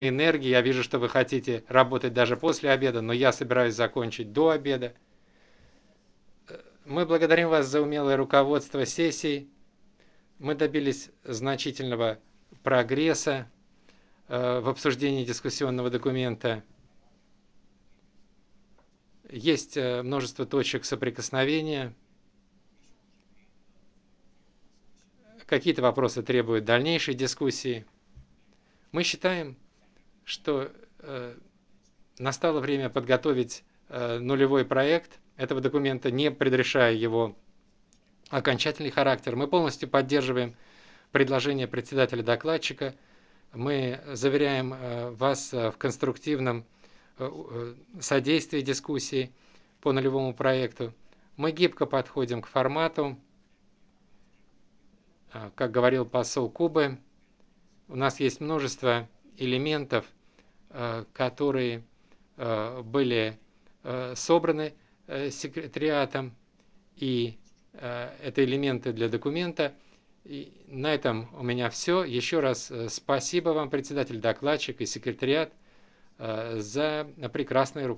энергии. Я вижу, что вы хотите работать даже после обеда, но я собираюсь закончить до обеда. Мы благодарим вас за умелое руководство сессией. Мы добились значительного прогресса в обсуждении дискуссионного документа. Есть множество точек соприкосновения. Какие-то вопросы требуют дальнейшей дискуссии. Мы считаем, что настало время подготовить нулевой проект этого документа, не предрешая его окончательный характер. Мы полностью поддерживаем предложение председателя-докладчика. Мы заверяем вас в конструктивном содействии дискуссии по нулевому проекту. Мы гибко подходим к формату. Как говорил посол Кубы, у нас есть множество элементов, которые были собраны секретариатом, и это элементы для документа. И на этом у меня все. Еще раз спасибо вам, председатель, докладчик и секретариат, за прекрасное руководство.